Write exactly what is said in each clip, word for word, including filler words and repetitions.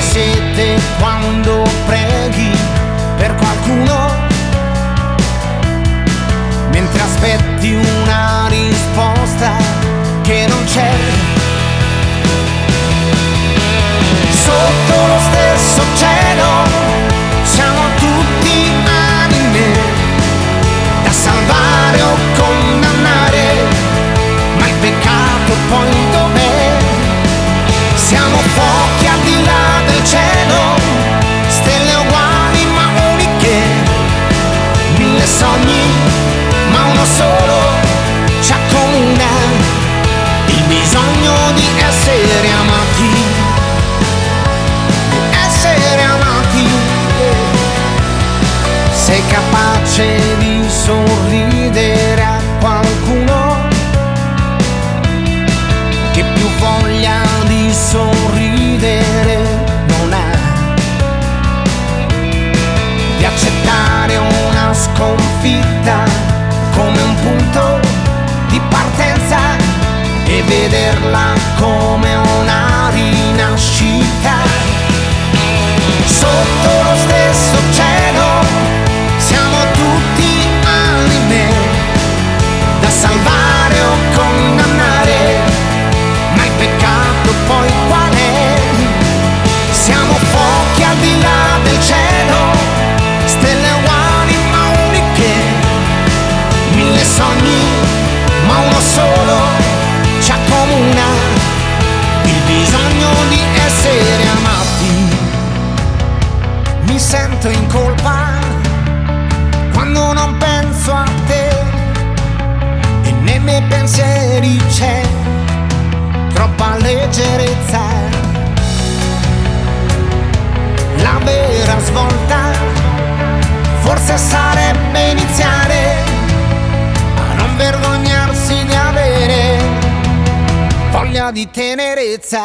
sete quando preghi per qualcuno, mentre aspetti una risposta che non c'è. Sotto lo stesso cielo siamo tutti anime da salvare o condannare, ma il peccato poi dov'è? Siamo fuochi al di là del cielo, stelle uguali ma uniche, mille sogni ma uno solo ci accomuna, il bisogno di essere amati, di essere amati. Sei capace di sorridere a qualcuno che più voglia di sorridere non ha, di accettare una sconfitta come un punto di partenza e vederla come una rinascita. Sotto lo stesso cielo siamo tutti anime da salvare o condannare, ma il peccato poi qual è? Siamo fuochi al di là del cielo, stelle uguali ma uniche, mille sogni ma uno solo ci accomuna, il bisogno di essere amati. Mi sento in colpa quando non penso a te e nei miei pensieri c'è troppa leggerezza. La vera svolta forse sarebbe iniziare a non vergognarsi di avere voglia di tenerezza.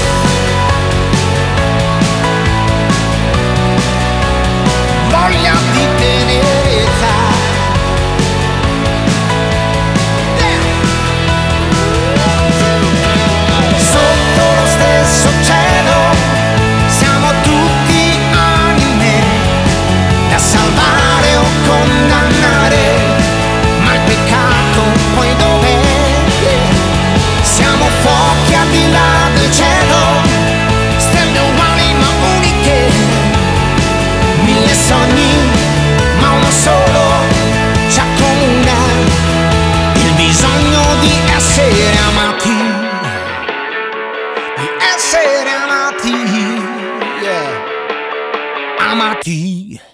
Voglia di tenerezza. Sotto lo stesso cielo siamo tutti anime da salvare o condannare, ma il peccato poi dov'è? Siamo fuochi al di là del cielo, stelle uguali ma uniche, mille sogni ma uno solo ci accomuna, il bisogno di essere amati, di essere amati, yeah. Amati.